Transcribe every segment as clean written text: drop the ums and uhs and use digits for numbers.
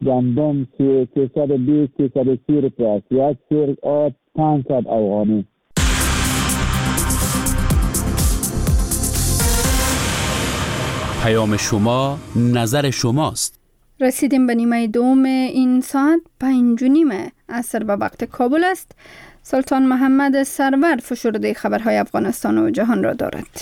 گندم 320 330 روپیه است. یک سیر آب 500 افغانی. پیام شما، نظر شماست. رسیدیم به نیمه دوم این ساعت 5:30 عصر به وقت کابل است. سلطان محمد سرور فشرده خبرهای افغانستان و جهان را دارد.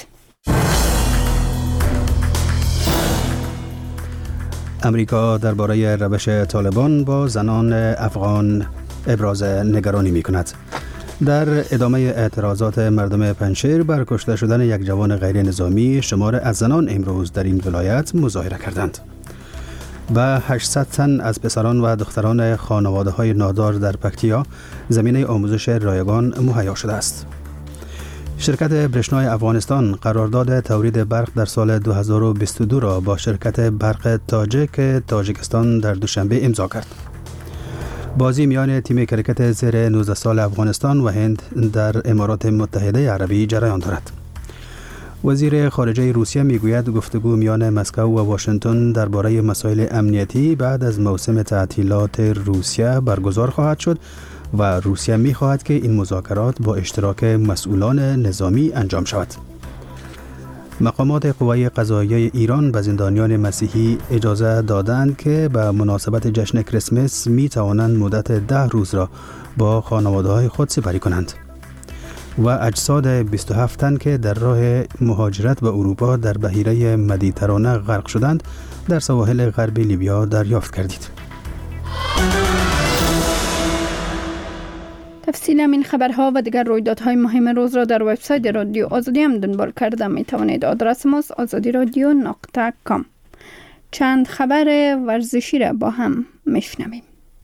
امریکا درباره روش طالبان با زنان افغان ابراز نگرانی می کند. در ادامه اعتراضات مردم پنجشیر بر کشته شدن یک جوان غیر نظامی، شمار از زنان امروز در این ولایت مظاهره کردند. و 800 تن از پسران و دختران خانواده‌های نادار در پکتیا زمینه آموزش رایگان مهیا شده است. شرکت برشنای افغانستان قرارداد تولید برق در سال 2022 را با شرکت برق تاجیکستان در دوشنبه امضا کرد. بازی میان تیم کرکت زیر 19 سال افغانستان و هند در امارات متحده عربی جریان دارد. وزیر خارجه روسیه میگوید گفتگو میان مسکو و واشنگتن درباره مسائل امنیتی بعد از موسم تعطیلات روسیه برگزار خواهد شد و روسیه میخواهد که این مذاکرات با اشتراک مسئولان نظامی انجام شود. مقامات قوای قضاییه ایران به زندانیان مسیحی اجازه دادند که به مناسبت جشن کریسمس می توانند مدت 10 روز را با خانواده‌های خود سپری کنند. و اجساد 27 تن که در راه مهاجرت به اروپا در بحیره مدیترانه غرق شدند در سواحل غرب لیبیا دریافت کردید. تفصیل این خبرها و دیگر رویدادهای مهم روز را در وبسایت رادیو آزادی هم دنبال کرده می توانید. آدرس ماست azadiradio.com. چند خبر ورزشی را با هم میشنویم.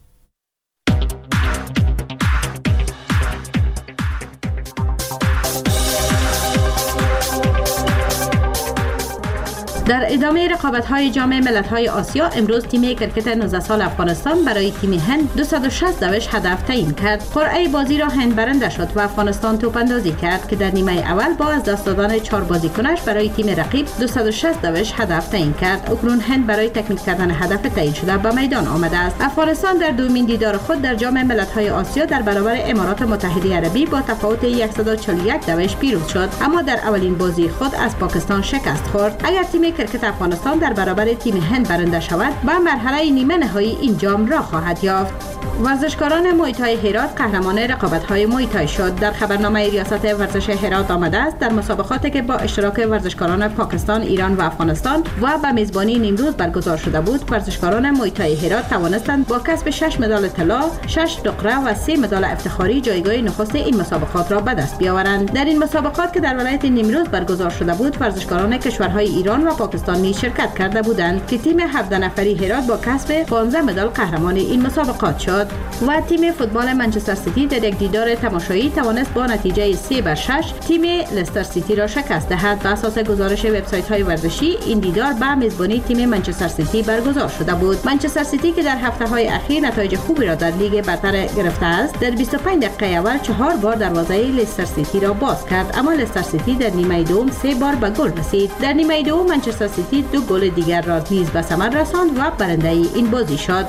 در ادامه رقابت‌های جام ملت‌های آسیا امروز تیم کرکت 19 سال افغانستان برای تیم هند 260 دوش هدف تعیین کرد. قرعه بازی را هند برنده شد و افغانستان توپ‌اندازی کرد که در نیمه اول با از دست دادن 4 بازیکنش برای تیم رقیب 260 دوش هدف تعیین کرد. اکنون هند برای تکمیل کردن هدف تعیین شده به میدان آمده است. افغانستان در دومین دیدار خود در جام ملت‌های آسیا در برابر امارات متحده عربی با تفاوت 141 دوش پیروز شد، اما در اولین بازی خود از پاکستان شکست خورد. اگر تیم کرکت افغانستان در برابر تیم هند برنده شود به مرحله نیمه نهایی این جام را خواهد یافت. ورزشکاران موی تای هرات قهرمان رقابت‌های موی تای شد. در خبرنامه ریاست ورزش هرات آمده است در مسابقاتی که با اشتراک ورزشکاران پاکستان، ایران و افغانستان و به میزبانی نیمروز برگزار شده بود، ورزشکاران موی تای هرات توانستند با کسب 6 مدال طلا، 6 نقره و 3 مدال افتخاری جایگاه نخست این مسابقات را به دست بیاورند. در این مسابقات که در ولایت نیمروز برگزار شده بود، ورزشکاران کشورهای ایران و پاکستان نیز شرکت کرده بودند که تیم 17 نفری هرات با کسب 15 مدال قهرمان این مسابقات شد. و تیم فوتبال منچستر سیتی در یک دیدار تماشایی توانست با نتیجه 3-6 تیم لستر سیتی را شکست دهد. بر اساس گزارش وبسایت‌های ورزشی این دیدار به میزبانی تیم منچستر سیتی برگزار شده بود. منچستر سیتی که در هفته‌های اخیر نتایج خوبی را در لیگ برتر گرفته است، در 25 دقیقه اول 4 بار دروازه لستر سیتی را باز کرد، اما لستر سیتی در نیمه دوم 3 بار به گل رسید. در نیمه دوم منچستر سیتی 2 گل دیگر را نیز به ثمر رساند و برنده این بازی شد.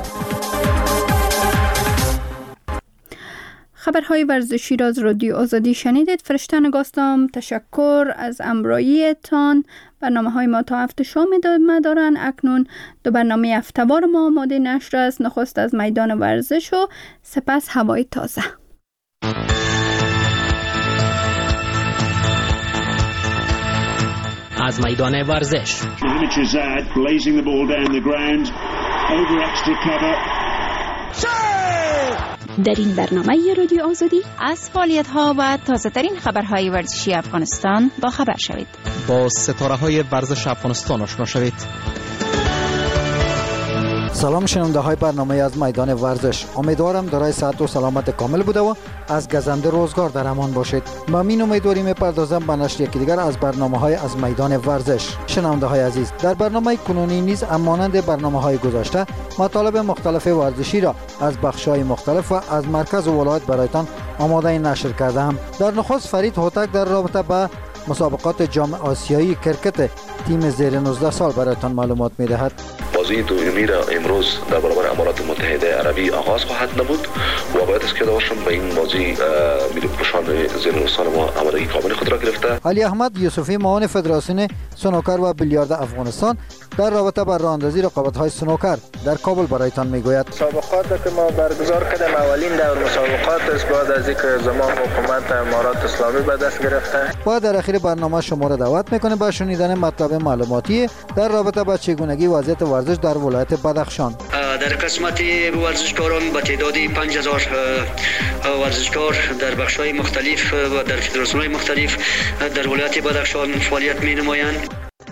خبرهای ورزشی را از رادیو آزادی شنیدید. فرشته نگاستم تشکر از امراییتان. برنامه‌های ما تا هفته شام ادامه دارند. اکنون 2 برنامه هفته‌وار ما آماده نشر است. نخست از میدان ورزش و سپس هوای تازه. از میدان ورزش در این برنامه رادیو آزادی از فعالیت‌ها و تازه‌ترین خبرهای ورزشی افغانستان با خبر شوید. با ستاره‌های ورزش افغانستان آشنا شوید. سلام شنونده های برنامه از میدان ورزش. امیدوارم دارای صحت و سلامت کامل بوده و از گزنده روزگار در امان باشید. با این امیدواری میپردازم به نشر یکی دیگر از برنامه های از میدان ورزش. شنونده های عزیز، در برنامه کنونی نیز همانند برنامه های گذشته مطالب مختلف ورزشی را از بخش های مختلف و از مرکز و ولایت برایتان آماده نشر کردم. در نخست فرید هوتک در رابطه با مسابقات جام آسیایی کرکت تیم زیر 19 سال برایتان معلومات میدهد. بازی دومی را امروز در برابر امارات متحده عربی آغاز خواهد نمود و باید است که داشتم به این بازی میلی پوشان زیرنویسان ما آمادگی کامل خود را گرفته. علی احمد یوسفی معاون فدراسیون سنوکر و بیلیارد افغانستان در رابطه با راهاندازی رقابت‌های سنوکر در کابل برایتان میگوید. مسابقات که ما برگزار کردیم اولین دور مسابقات است بعد از اینکه زمان حکومت امارات اسلامی به دست گرفته. و در اخیر برنامه شما را دعوت میکنیم به شنیدن مطلب معلوماتی در رابطه با چگونگی وضعیت ورزش در ولایت بدخشان. در قسمت ورزشکاران با تعداد 5000 ورزشکار در بخش‌های مختلف و در فدراسیون‌های مختلف در ولایت بدخشان فعالیت می‌نمایند.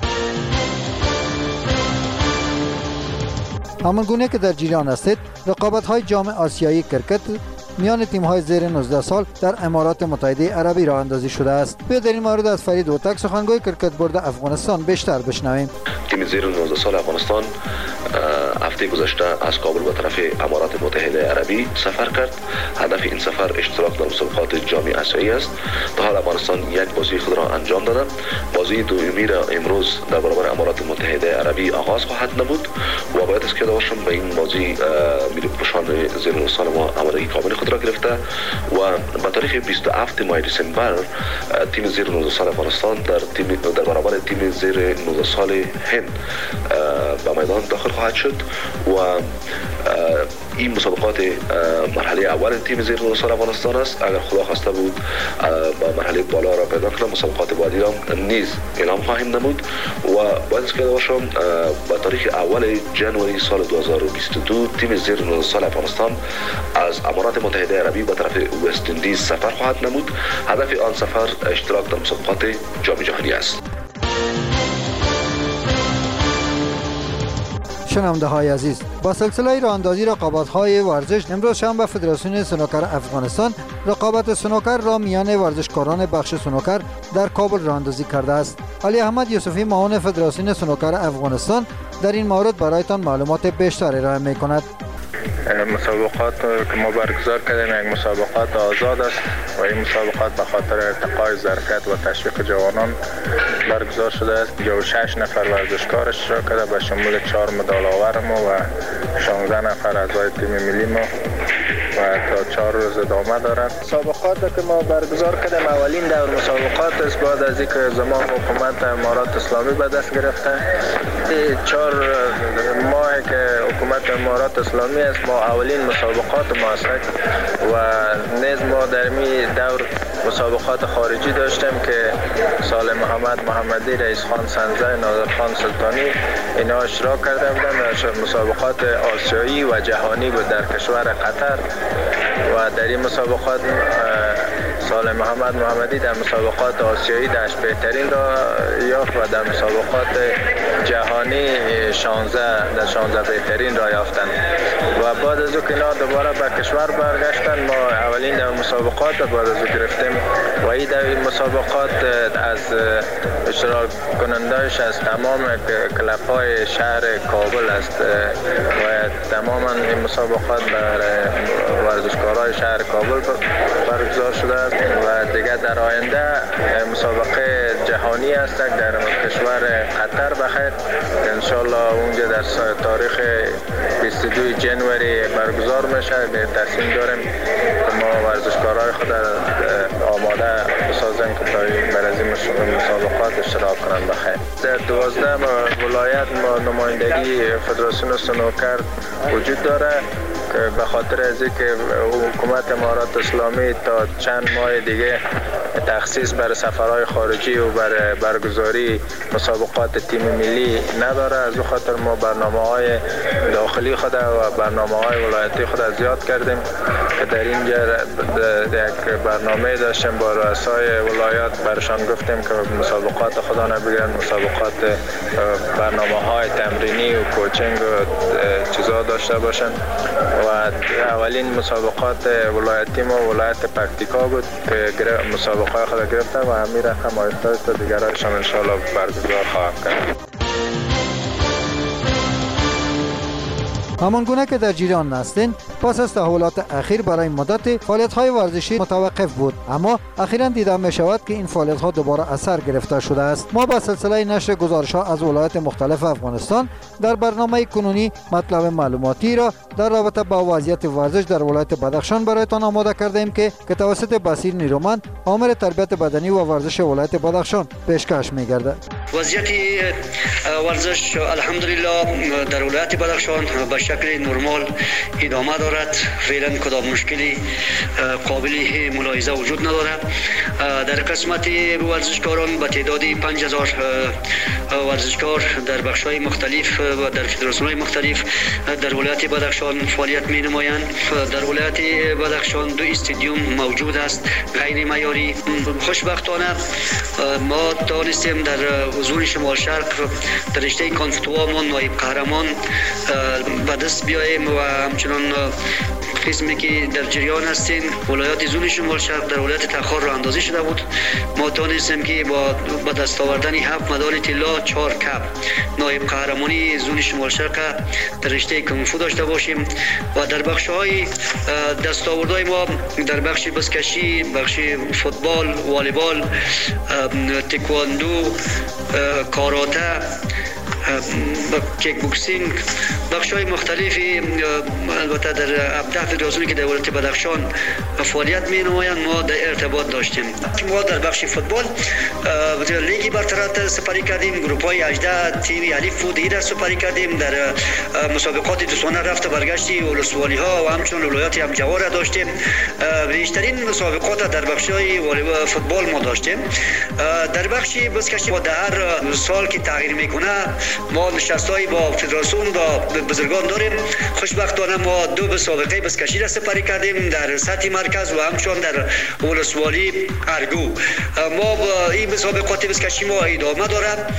همانگونه که در جریان است، رقابت‌های جام آسیایی کرکت میان تیم‌های زیر 19 سال در امارات متحده عربی راه اندازی شده است. بیا در این مورد از فرید اوتک سخنگوی کرکت بورد افغانستان بیشتر بشنویم. تیم زیر 19 سال افغانستان هفته گذشته از کابل به طرف امارات متحده عربی سفر کرد. هدف این سفر اشتراک در مسابقات جام آسیایی است. تا حال افغانستان یک بازی خود را انجام داده. بازی دومی را امروز در برابر امارات متحده عربی آغاز خواهد نمود و باید است که داشتم به این بازی میلی پوشان زیرنویسان ما آمادگی کامل خود را گرفته و به تاریخ 27 ماه دسامبر تیم زیر 19 سال افغانستان در برابر تیم زیر 19 سال هند به میدان داخل خواهد شد و این مسابقات مرحله اول تیم زیر 19 سال افغانستان است. اگر خدا خواسته بود با مرحله بالا را پیدا کنم مسابقات بعدی را نیز اعلام خواهیم نمود و باید است که باشم با تاریخ اول ژانویه سال 2022 تیم زیر 19 سال افغانستان از امارات متحده عربی به طرف وست اندیز سفر خواهد نمود. هدف آن سفر اشتراک در مسابقات جام جهانی است. شنونده های عزیز، با سلسله راهاندازی رقابت‌های ورزش امروز شنبه فدراسیون سنوکر افغانستان رقابت سنوکر را میان ورزشکاران بخش سنوکر در کابل راهاندازی کرده است. علی احمد یوسفی معاون فدراسیون سنوکر افغانستان در این مورد برایتان معلومات بیشتر ارائه می‌کند. مسابقات که ما برگزار کردیم یک مسابقات آزاد است و این مسابقات به خاطر ارتقای ظرفیت و تشویق جوانان برگزار شده است. 6 نفر ورزشکار اشتراک کرده به شمول 4 مدال آور ما و 16 نفر اعضای تیم ملی ما و تا 4 روز ادامه دارد. مسابقات که ما برگزار کردیم اولین دور مسابقات است بعد از اینکه زمان حکومت امارات اسلامی به دست گرفته. 4 ماه که حکومت امارات اسلامی است ما اولین مسابقات ما است و نیز ما در می دور مسابقات خارجی داشتیم که سال محمدی، رئیس خان سنزه، نادر خان سلطانی اینا اشتراک کرده بودند در مسابقات آسیایی و جهانی بود در کشور قطر و در این مسابقات سال محمدی در مسابقات آسیایی داشت بهترین را یافت و در مسابقات جهانی 16 بهترین را یافتند و بعد از اینکه اینا دوباره به کشور برگشتن ما اولین در مسابقات بعد از گرفتیم و این در مسابقات از اشتراک کنندهش از تمام کلب‌های شهر کابل است و تماما این مسابقات برای ورزشکارای شهر کابل برگزار شده است و دیگه در آینده مسابقه جهانی است در کشور قطر بخیر انشالله اونجا در تاریخ 22 ژانویه برگزار میشه. تصمیم داریم که ما ورزشکارای خود آماده بسازیم که برای این مسابقات اشتراک کنند بخیر. در 12 ولایت ما نمایندگی فدراسیون سنوکر وجود داره به خاطر از اینکه حکومت امارات اسلامی تا چند ماه دیگه تخصیص برای سفرهای خارجی و برای برگزاری مسابقات تیم ملی نداره. از اون خاطر ما برنامه‌های داخلی خود و برنامه‌های ولایتی خود زیاد کردیم که در اینجا یک برنامه داشتیم با رؤسای ولایات برشان گفتیم که مسابقات خدا نبگیرن مسابقات برنامه‌های تمرینی و کوچینگ و چیزا داشته باشن و اولین مسابقات ولایتی ما ولایت پکتیکا بود که مسابقه خود گرفته و همین رقم آیسته دیگرایشان انشاءالله برگزار خواهد کرد. همان گونه که در جریان هستین پس از تحولات اخیر برای مدت فعالیت‌های ورزشی متوقف بود، اما اخیراً دیده می‌شود که این فعالیت‌ها دوباره اثر گرفته شده است. ما با سلسله نشر گزارش‌ها از ولایات مختلف افغانستان در برنامه کنونی مطلب معلوماتی را در رابطه با وضعیت ورزش در ولایت بدخشان برایتان آماده کردیم که توسط بصیر نیرومند آمر تربیت بدنی و ورزش ولایت بدخشان پیشکش می‌گردد. وضعیت ورزش الحمدلله در ولایت بدخشان به شکل نرمال ادامه دارد. فعلا کدام مشکلی قابل ملاحظه وجود ندارد. در قسمت ورزشکاران به تعداد 5000 ورزشکار در بخش‌های مختلف و در فدراسیون‌های مختلف در ولایت بدخشان فعالیت می‌نمایند. در ولایت بدخشان 2 استادیوم موجود است غیر معیاری. خوشبختانه ما توانستیم در زون شمال شرق در رشته کانفتوا ما نایب قهرمان به دست بیاییم و همچنان قسمی که در جریان هستیم ولایت زون شمال شرق در ولایت تخار را اندازی شده بود. ما توانستیم که با دست آوردن 7 مدال طلا 4 کپ نایب قهرمانی زون شمال شرق در رشته کونگفو داشته باشیم و در بخش‌های دستاوردهای ما در بخش بزکشی، بخش فوتبال، والیبال، تکواندو، کاراته، کیک بوکسینگ، بخش‌های مختلفی البته در 17 فدراسیونی که در ولایت بدخشان فعالیت می‌نمایند ما در ارتباط داشتیم. ما در بخش فوتبال لیگ برتر سپری کردیم، گروه‌های 18 تیم الف بود را سپری کردیم. در مسابقات دوستانه رفت برگشتی ولسوالی‌ها و همچنین ولایت همجوار را داشتیم. بیشترین مسابقات در بخش‌های فوتبال ما داشتیم. در بخش بزکشی با هر سال که تغییر می‌کنه ما نشست‌های با فدراسیون با بزرگان داریم. خوشبختانه ما 2 مسابقه بزکشی را سپری کردیم در سطح مرکز و همچنین در ولسوالی ارگو. ما با این مسابقات بزکشی ما ادامه دارد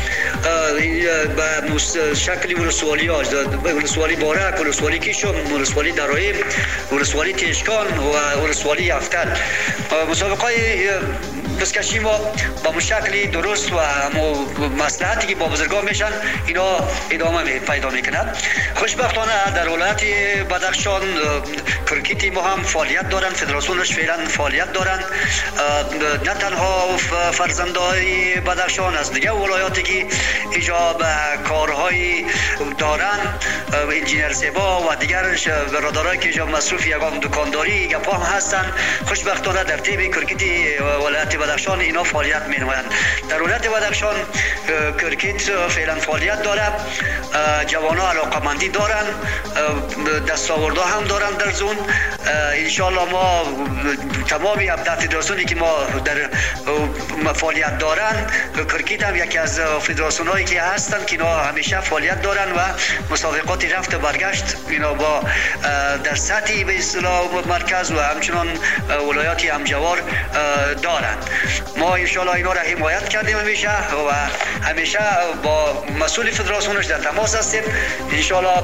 به شکل ولسوالی بارک، ولسوالی کیشم، ولسوالی درایم، ولسوالی تیشکان و ولسوالی افتل. مسابقه بزکشی ما با مشکلی درست و مصلحتی که با بزرگان میشن اینا ادامه پیدا میکنند. خوشبختانه در ولایت بدخشان کرکیتی ما هم فعالیت دارن، فدراسیونش فعلا فعالیت دارن. نه تنها فرزندای بدخشان از دیگه ولایاتی که ایجاب کارهای دارن، انجینر زیبا و دیگر برادرایی که ایجاب مصروف یگان دکانداری گپا هم هستن. خوشبختانه در تیم کرکیتی ولایت بدخشان اینا فعالیت می‌نمایند. در ولایت بدخشان کرکیت فعلا فعالیت داره. جوانان علاقمندی دارن، دستاوردها هم دارن در زون. ان شاء الله ما تمامی 17 فدراسیونی که ما در فعالیت دارن، کرکیت هم یکی از فدراسیونایی که هستن که اینا همیشه فعالیت دارن و مسابقات رفت و برگشت اینا با در سطح به اصطلاح مرکز و همچنان ولایات همجوار دارن. ما ان شاء الله اینا را حمایت کردیم همیشه و همیشه با مسئول فدراسیونش در تماس هستیم. ان شاء الله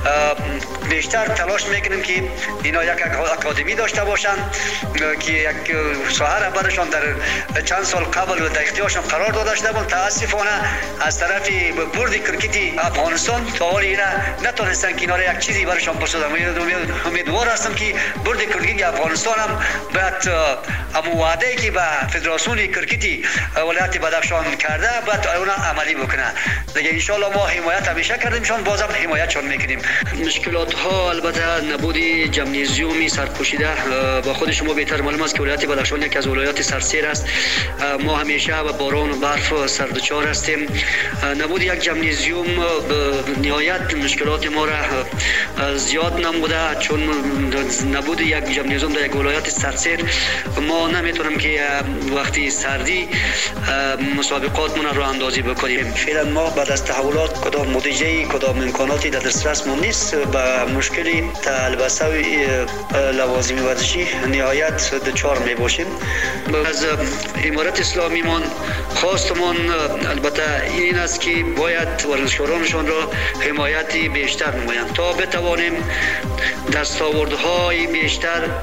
بیشتر تلاش میکنیم که اینا یک اکادمی داشته باشن که یک ساحه برشان در چند سال قبل و در اختیارشان قرار داده شده بود. متاسفانه از طرف بورد کرکتی افغانستان تا حال اینا نتونستن که اینا را یک چیزی برشان بسازن. امیدوار هستم که بورد کرکتی افغانستان هم باید امو وعده که به فدراسیون کرکتی ولایت بدخشان کرده باید اون عملی بکنه. دیگه ان شاء الله ما حمایت همیشه کردیمشون، بازم حمایتشون میکنیم. مشکلات ها البته نبود جمنیزیومی سرپوشیده با خود شما بهتر معلوم است که ولایت بدخشان یکی از ولایات سرسیر است. ما همیشه با باران و برف سردچار هستیم. نبود یک جمنیزیوم نهایت مشکلات ما را زیاد نموده، چون نبود یک جمنیزیوم در یک ولایت سرسیر ما نمیتونیم که وقتی سردی مسابقات من را اندازی بکنیم. فعلا ما بعد از تحولات کدام مدیجه کدام امکاناتی در دسترس ما نیست. با مشکلی البته لوازم ورزشی نهایت دچار می باشیم. از امارت اسلامی من خواستمان البته این است که باید ورزشکارانشان را حمایتی بیشتر نمایند تا بتوانیم دستاوردهای بیشتر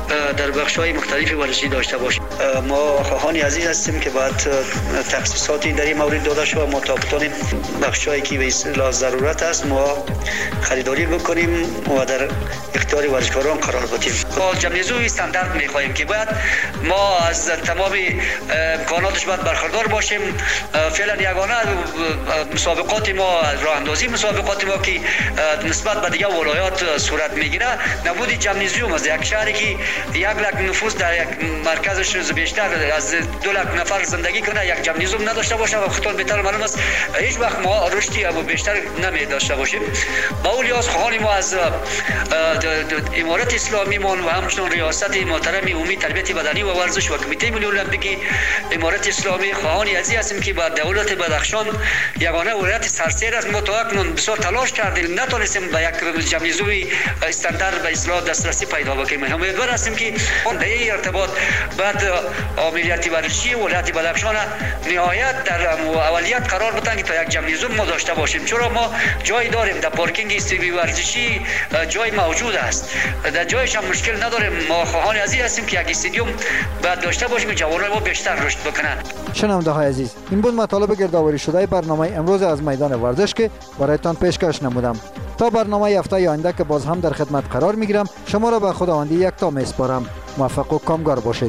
در بخش‌های مختلف ورزشی داشته باشیم. ما خواهان عزیز هستیم که باید تخصیصاتی در این مورد داده شود. ما تا بتونیم بخش‌هایی که به اصطلاح ضرورت است ما خریداری بکنیم و در اختیار ورزشکاران قرار بدیم. ما جمعیزوی استاندارد می‌خواهیم که باید ما از تمام امکاناتش باید برخوردار باشیم. فعلا یگانه مسابقات ما راه اندازی مسابقات ما که نسبت به دیگر ولایات صورت میگیره نبود جمعیزوم از یک شهری که 1 لک نفوس در یک مرکزش بیشتر از 2 لک نفر زندگی کنه یک جمعیزوم نداشته باشه و خودتون بهتر معلوم است هیچ وقت ما رشدی بیشتر نمی داشته باشیم. با اولیاس خواهان ما از امارت اسلامی و همچنین ریاست محترم عمومی تربیت بدنی و ورزش و کمیته ملی المپیکی امارت اسلامی خواهان عزیز هستیم که با دولت بدخشان یگانه ولایت سرسیر است. ما تا اکنون بسیار تلاش کردیم نتونستیم به یک جمعیزوی استاندارد به اصلاح دسترسی پیدا بکنیم. امیدوار هستیم که در این ارتباط بعد عملیات ورزشی ولایت بدخشان نهایت در اولیت قرار بدن که تا یک جمعیزوم ما داشته باشیم، چرا ما جای داریم در پارکینگ استادیوم ورزشی جای موجود است، در جایش هم مشکل نداریم. ما خواهان عزیز هستیم که یک استادیوم باید داشته باشیم که جوانان ما بیشتر رشد بکنن. شنونده های عزیز، این بود مطالب گردآوری شده برنامه امروز از میدان ورزش که برایتان پیشکش نمودم. تا برنامه هفته آینده که باز هم در خدمت قرار میگیرم، شما را به خداوندی یکتا میسپارم. موفق و کامگار باشید.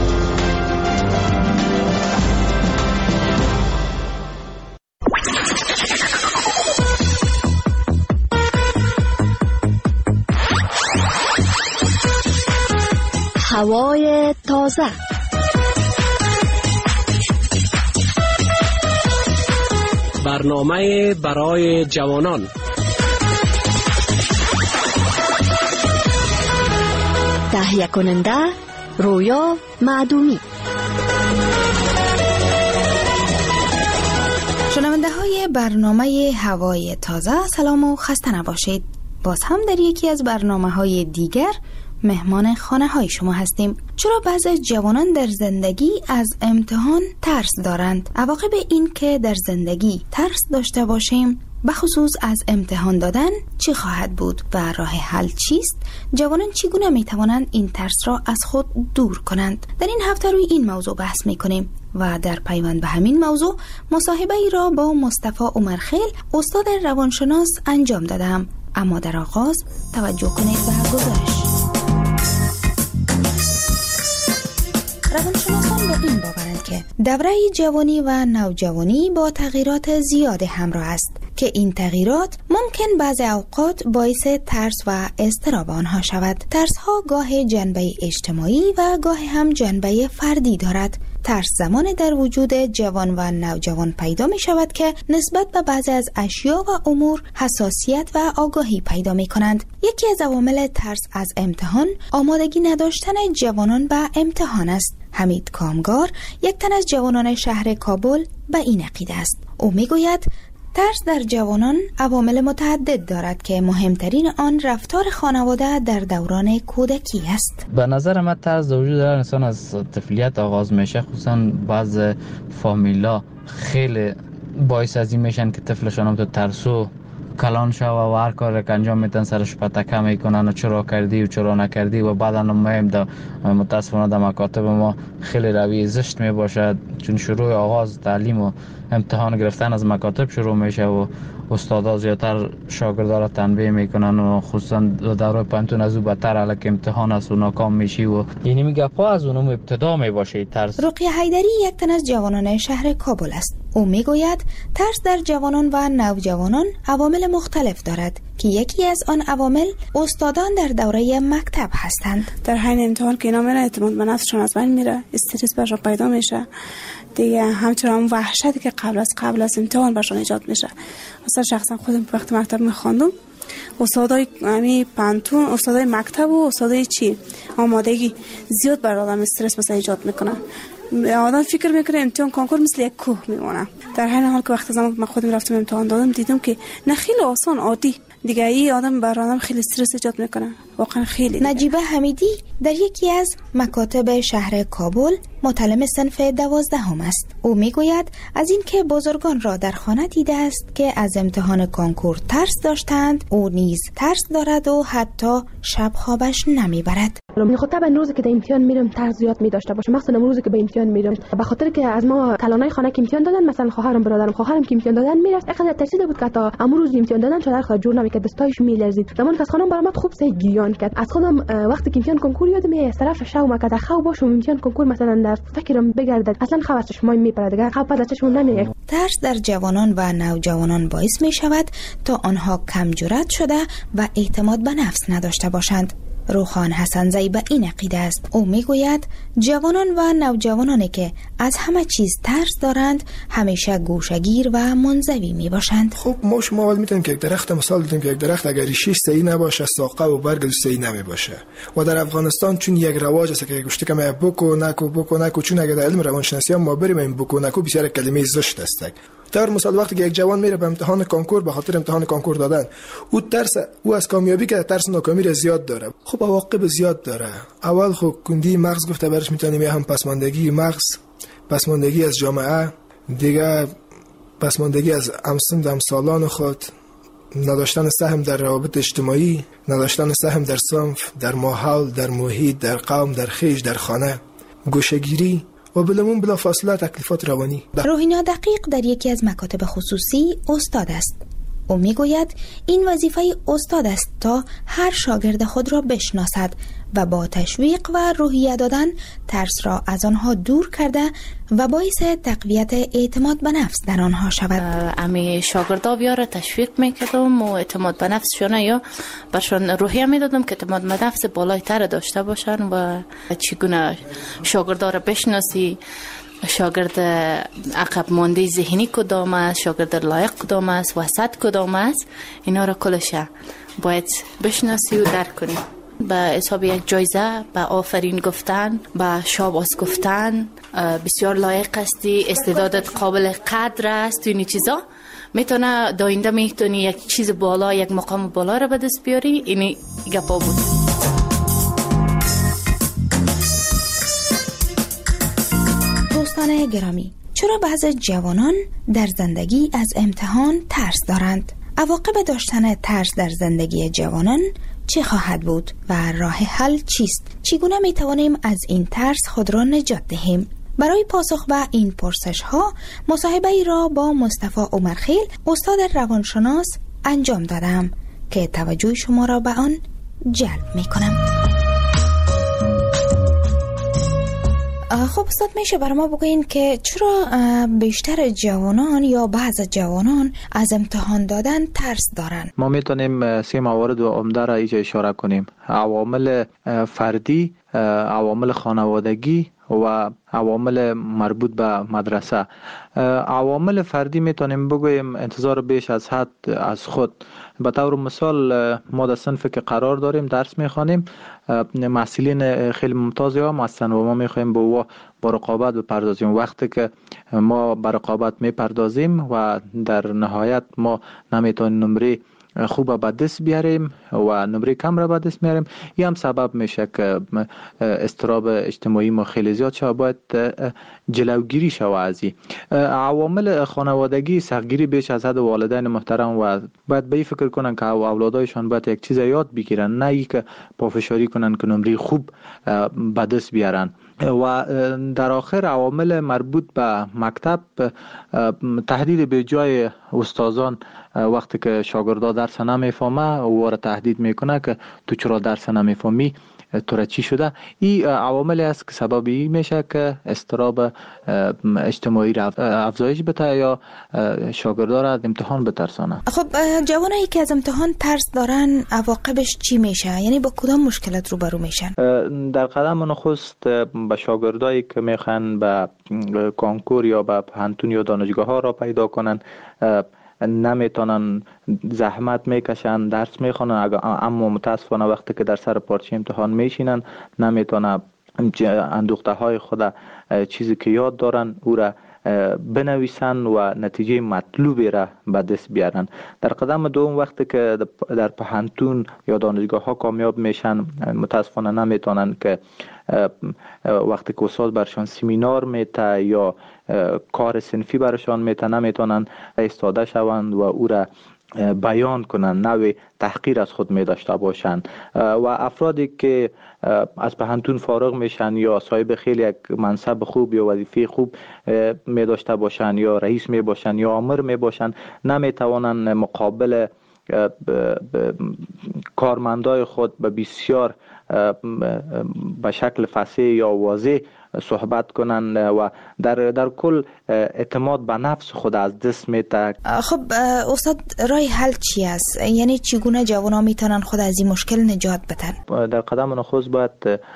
هوای تازه، برنامه برای جوانان، تهیه کننده رویا معدومی. شنونده های برنامه هوای تازه، سلام و خسته نباشید. باز هم در یکی از برنامه های دیگر مهمان خانه های شما هستیم. چرا بعضی از جوانان در زندگی از امتحان ترس دارند؟ عواقب این که در زندگی ترس داشته باشیم بخصوص از امتحان دادن چی خواهد بود و راه حل چیست؟ جوانان چگونه می توانند این ترس را از خود دور کنند؟ در این هفته روی این موضوع بحث می کنیم و در پیوند به همین موضوع مصاحبه ای را با مصطفی عمرخیل استاد روانشناس انجام دادم. اما در آغاز توجه کنید به گزارش. روانشناسان با این باورند که دوره جوانی و نوجوانی با تغییرات زیاد همراه است که این تغییرات ممکن بعضی اوقات باعث ترس و اضطراب آنها شود. ترس ها گاه جنبه اجتماعی و گاه هم جنبه فردی دارد. ترس زمان در وجود جوان و نوجوان پیدا می شود که نسبت به بعضی از اشیا و امور حساسیت و آگاهی پیدا می کنند. یکی از عوامل ترس از امتحان آمادگی نداشتن جوانان به امتحان است. حمید کامگار، یک تن از جوانان شهر کابل، به این عقیده است. او می گوید ترس در جوانان عوامل متعدد دارد که مهمترین آن رفتار خانواده در دوران کودکی است. به نظر من ترس در وجود هر انسان از طفولیت آغاز میشه، خصوصا بعض فامیلا خیلی باعث از این میشن که طفلشان هم تو ترسو کلان شوه و هر کار که انجام میتن سرش پتکه میکنن و چرا کردی و چرا نکردی و بعدا هم متاسفانه در مکاتب ما خیلی روی زشت میباشد، چون شروع آغاز تعلیم و امتحان گرفتن از مکاتب شروع میشه و استادا زیادتر شاگردا را تنبیه میکنن و خصوصا دوره پانتون از او بدتر الک امتحان است و ناکام میشی و یعنی میگه پا از اونم ابتدا میباشه ترس. رقیه حیدری یک تن از جوانان شهر کابل است. او میگوید ترس در جوانان و نوجوانان عوامل مختلف دارد که یکی از آن عوامل استادان در دوره مکتب هستند. در حین امتحان که اینا میره اعتماد به نفسشون از بین میره، استرس برشون پیدا میشه دیگه، همچنین اون وحشتی که قبل از امتحان برشون ایجاد میشه. مثلا شخصا خودم وقتی مکتب میخواندم استادای پانتون، استادای مکتب و استادای آمادگی زیاد بر آدم استرس مثلا ایجاد میکنن. آدم فکر میکنه امتحان کنکور مثل یک کوه میمونه، در حین حال که وقتی من خودم رفتم امتحان دادم دیدم که نه، خیلی آسان عادی دیگه. این آدم بر آدم خیلی استرس ایجاد میکنه، واقعا خیلی دیگه. نجیبه حمیدی در یکی از مکاتب شهر کابل متعلم صنف 12 است. او میگوید از اینکه بزرگان را در خانه دیده است که از امتحان کنکور ترس داشتند، او نیز ترس دارد و حتی شب خوابش نمیبرد. کنم. خب طبعا روزی که در امتحان میرم ترس زیاد می‌داشته باشه، مخصوصا روزی که به امتحان میرم، به خاطر که از ما کلانای خانه که امتحان دادن، مثلا خواهرم خواهرم که امتحان دادن میرفت، اینقدر ترسیده بود که تا امروز امتحان دادن چادر خود جور نمی‌کرد، دستایش میلرزید. زمان که از خانم برام خوب سه گریان کرد. از خودم وقتی که امتحان کنکور یادم از طرف شوم که خو باشم امتحان کنکور مثلا در فکرم بگردد، اصلا خبر چشمای میپره دیگه، خب از چشمم نمیاد. ترس در جوانان و نوجوانان باعث می شود تا آنها کم جرأت شده و اعتماد به نفس نداشته باشند. روخان حسنزی به این عقیده است. او میگوید جوانان و نوجوانانی که از همه چیز ترس دارند همیشه گوشه‌گیر و منزوی می باشند. خب ما شما اول میتونیم که یک درخت مثال بدیم که یک درخت اگر ریشش صحیح نباشه ساقه و برگ صحیح نمی باشه. و در افغانستان چون یک رواج است که گوشتی که ما بوکو نکو چون اگر در علم روانشناسی ما بریم این بوکو نکو بسیار کلمه زشت است. در مثال وقتی که یک جوان میره به امتحان کنکور به خاطر امتحان کنکور دادن، او از کامیابی که ترس ناکامی را زیاد داره. خب عواقب زیاد داره. اول خب کندی مغز گفته برش میتونیم هم پسماندگی مغز، پسماندگی از جامعه، دیگه پسماندگی از همسالان خود، نداشتن سهم در روابط اجتماعی، نداشتن سهم در صنف، در ماحول، در محیط، در قوم، در خیش، در خانه، گوشه‌گیری و بلا فاصله تکلیفات روانی. روحینا دقیق در یکی از مکاتب خصوصی استاد است. او میگوید این وظیفه استاد است تا هر شاگرد خود را بشناسد و با تشویق و روحیه دادن ترس را از آنها دور کرده و باعث تقویت اعتماد به نفس در آنها شود. امی شاگردا بیاره تشویق میکردم و اعتماد به نفسشون یا برشون روحیه میدادم که اعتماد به نفس بالایتر داشته باشن و چگونه شاگردا را بشناسی، شاگرد عقب مانده ذهنی کدام است، شاگرد لایق کدام است، وسط کدام است، اینا را کلش باید بشناسی و درک کنی. به حساب یک جایزه، به آفرین گفتن، به شاباس گفتن، بسیار لایق هستی، استعدادت قابل قدر است، اینی چیزا میتونه داینده میتونی یک چیز بالا، یک مقام بالا را به دست بیاری. اینی گپا بود. دوستان گرامی، چرا بعضی جوانان در زندگی از امتحان ترس دارند؟ عواقب داشتن ترس در زندگی جوانان چه خواهد بود و راه حل چیست؟ چگونه می توانیم از این ترس خود را نجات دهیم؟ برای پاسخ به این پرسش ها مصاحبه ای را با مصطفی عمرخیل، استاد روانشناس انجام دادم که توجه شما را به آن جلب می کنم. خب استاد، میشه برای ما بگوین که چرا بیشتر جوانان یا بعض جوانان از امتحان دادن ترس دارن؟ ما میتونیم 3 موارد عمده را اینجا اشاره کنیم: عوامل فردی، عوامل خانوادگی و عوامل مربوط به مدرسه. عوامل فردی میتونیم بگوییم انتظار بیش از حد از خود. به طور مثال ما در صنفی که قرار داریم درس میخوانیم، محصلین خیلی ممتازی هم هستن و ما میخوایم با رقابت بپردازیم. وقتی که ما به رقابت میپردازیم و در نهایت ما نمیتونیم نمره خوب به دست بیاریم و نمره کم را به دست میاریم، این هم سبب میشه که اضطراب اجتماعی ما خیلی زیاد شود. باید جلوگیری شود از این عوامل خانوادگی. سختگیری بیش از حد والدین محترم و باید به این فکر کنن که اولادایشان باید یک چیز یاد بگیرن، نه ای که پافشاری کنن که نمره خوب به دست بیارن. و در آخر عوامل مربوط به مکتب، تهدید به جای استادان وقتی که شاگردا درس نمیفهمه او را تهدید میکنه که تو چرا درس نمیفهمی، تو را چی شده. این عواملی است که سببی میشه که اضطراب اجتماعی را افزایش بده یا شاگردا را از امتحان بترسانه. خب جوانایی که از امتحان ترس دارن عواقبش چی میشه؟ یعنی با کدام مشکلات روبرو میشن؟ در قدم نخست به شاگردایی که میخوان به کنکور یا به پانتون یا دانشگاه ها را پیدا کنن، نمیتونن، زحمت میکشن، درس میخونن، اما متاسفانه وقتی که در سر پارچه امتحان میشینن نمیتونن اندوخته های خود چیزی که یاد دارن او را بنویسن و نتیجه مطلوبی را به دست بیارن. در قدم دوم وقتی که در پانتون یا دانشگاه ها کامیاب میشن، متاسفانه نمیتونن که وقتی که استاد برشان سمینار میته یا کار صنفی برشان میته نمیتونن ایستاده شوند و او را بیان کنن، نوع تحقیر از خود می داشته باشند و افرادی که از پهنتون فارغ میشن یا صاحب خیلی یک منصب خوب یا وظیفه خوب می داشته باشند یا رئیس می باشند یا آمر می باشند نمی توانند مقابل کارمندای خود به بسیار به شکل فصیح یا واضح صحبت کنند و در کل اعتماد به نفس خود از دست میده. خب استاد راه حل چی است؟ یعنی چگونه جوانان میتونن خود از این مشکل نجات بدن؟ در قدم نخست باید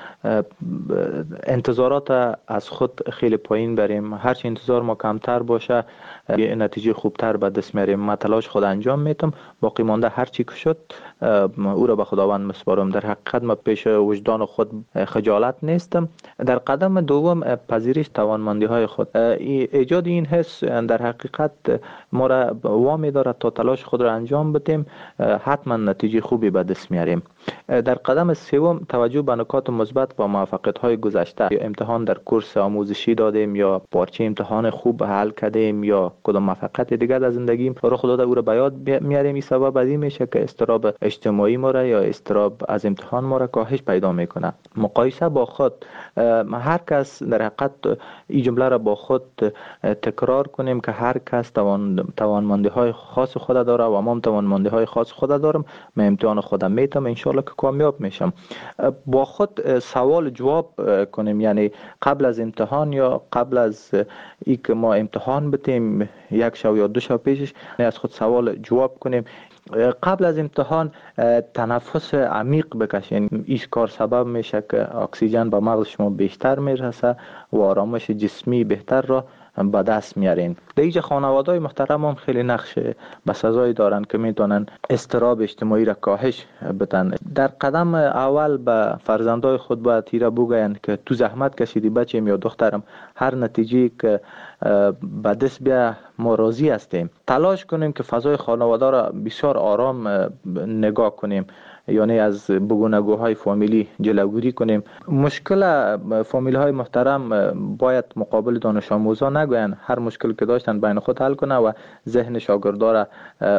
انتظارات از خود خیلی پایین بریم. هرچی انتظار ما کمتر باشه یه نتیجه خوبتر به دست میاریم. من تلاش خود انجام میتم، باقی مانده هرچی که شد او را به خداوند مسپارم. در حقیقت ما پیش وجدان خود خجالت نیستم. در قدم دوم پذیرش توانمندی های خود. ایجاد این حس در حقیقت ما را وامی دارد تا تلاش خود را انجام بدیم، حتما نتیجه خوبی به دست میاریم. در قدم سوم توجه به نکات مثبت و موفقیت های گذشته. یا امتحان در کورس آموزشی دادیم یا پارچه امتحان خوب حل کردیم یا کدام موفقیت دیگر در زندگیم رخ داده او را به یاد میاریم. این سبب از این میشه که اضطراب اجتماعی ما را یا اضطراب از امتحان ما را کاهش پیدا میکنه. مقایسه با خود، هر کس در حقیقت این جمله را با خود تکرار کنیم که هر کس توانمندی های خاص خود داره و ما توانمندی های خاص خود دارم. من امتحان خودم میتم، انشالله که کامیاب میشم. با خود سوال جواب کنیم، یعنی قبل از امتحان یا قبل از ای که ما امتحان بتیم یک شو یا دو شو پیشش از خود سوال جواب کنیم. قبل از امتحان تنفس عمیق بکشین. این کار سبب میشه که اکسیژن به مغز شما بیشتر میرسه و آرامش جسمی بهتر را به دست میارین. دیگه خانواده‌های محترم هم خیلی نقش بسزایی دارن که میتونن اضطراب اجتماعی را کاهش بدن. در قدم اول به فرزندای خود باید تیره بگوین که تو زحمت کشیدی بچه‌م یا دخترم، هر نتیجه که به دست بیا ما راضی هستیم. تلاش کنیم که فضای خانواده را بسیار آرام نگاه کنیم، یعنی از بگونگوهای فامیلی جلوگیری کنیم. مشکل فامیلی های محترم باید مقابل دانش آموزان نگوین، هر مشکل که داشتن بین خود حل کنه و ذهن شاگردا را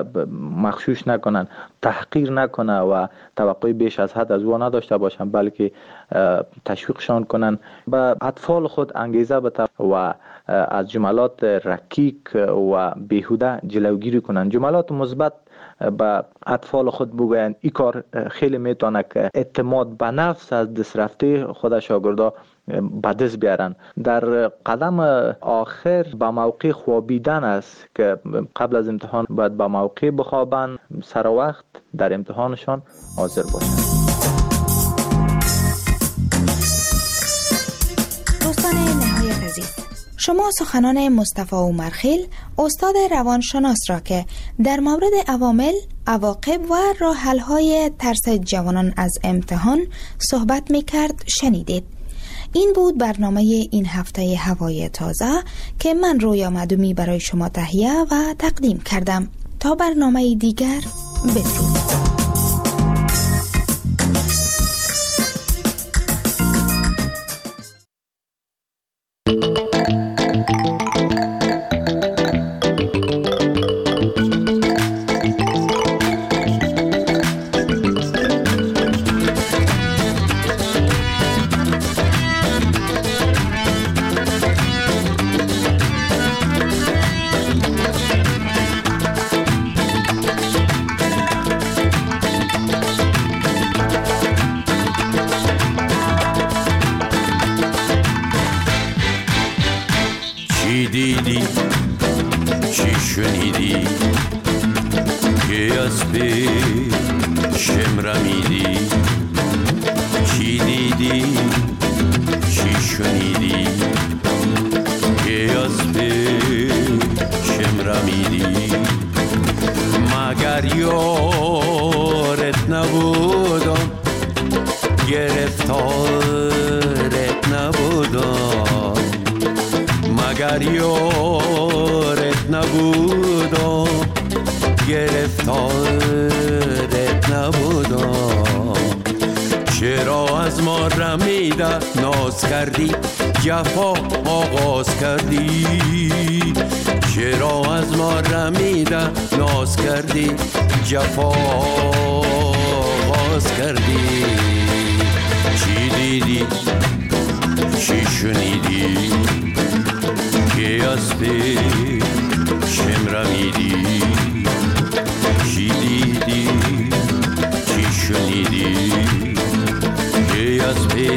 مغشوش نکنن، تحقیر نکنه و توقع بیش از حد از او نداشته باشن، بلکه تشویقشان کنن. به اطفال خود انگیزه بده و از جملات رکیک و بیهوده جلوگیری کنن. جملات مثبت به اطفال خود بگوین. این کار خیلی میتونه که اعتماد به نفس از دست رفته خود شاگردا به دست بیارن. در قدم آخر به موقع خوابیدن است که قبل از امتحان باید به موقع بخوابن، سر وقت در امتحانشان حاضر باشن. دوستان نهایت عزیز، شما سخنان مصطفی عمرخیل استاد روانشناس را که در مورد عوامل، عواقب و راه حل‌های ترس جوانان از امتحان صحبت می‌کرد شنیدید. این بود برنامه این هفته هوای تازه که من رویا معدومی برای شما تهیه و تقدیم کردم. تا برنامه دیگر، بدرود. چرا از ما رمیده ناز کردی جفا آغاز کردی، چرا از ما رمیده ناز کردی، جفا آغاز کردی. چی دیدی چی شنیدی که از پیشم رمیدی، چی دیدی چی شنیدی که از پیشم